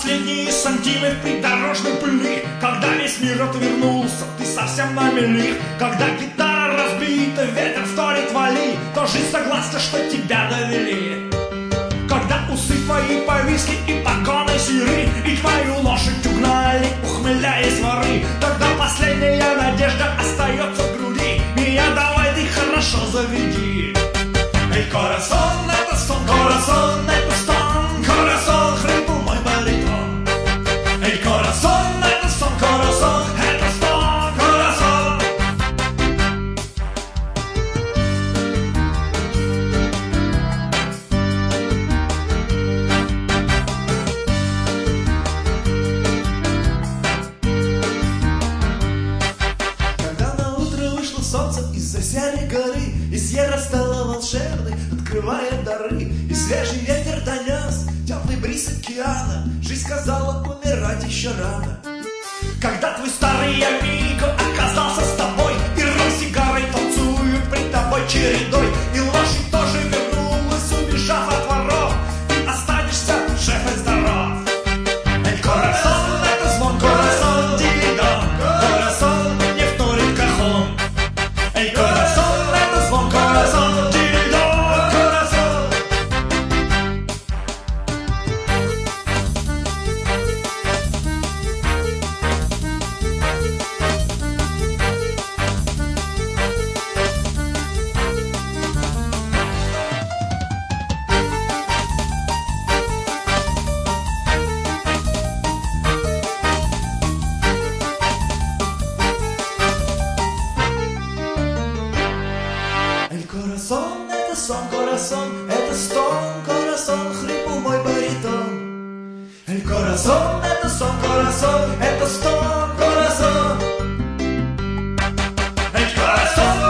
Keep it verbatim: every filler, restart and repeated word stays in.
последние сантиметры придорожной пыли. Когда весь мир отвернулся, ты совсем на мели. Когда гитара разбита, ветер вторит вали, то жизнь согласна, что тебя довели. Когда усы твои повисли и погоны серы, и твою лошадь угнали, ухмыляясь воры, тогда последняя надежда остается в груди. Меня давай ты хорошо заведи. Эй, корасон, это сон, корасон, это стон, корасон, хрипл мой баритон. Эй, корасон, это сон, корасон, это стон, корасон. Когда на утро вышло солнце из-за серой горы, и Сьерра стала волшебной, открывая дары, и свежий ветер донес теплый бриз океана. Жизнь сказала, умирать еще рано. Когда твой старый амиго оказался с тобой, и ром сигарой танцуют пред тобой чередой, и лошадь тоже вернулась, убежав от воров, ты останешься жив и здоров. Эй, корасон, это звон, корасон, дилидон, корасон, не вторит кахон. Эй, корасон, это звон, корасон, дилидон, корасон. Эль корасон, это сон, корасон, это стон, корасон, хрипл мой баритон. Эль корасон, это сон, корасон, это стон, корасон. Эль корасон,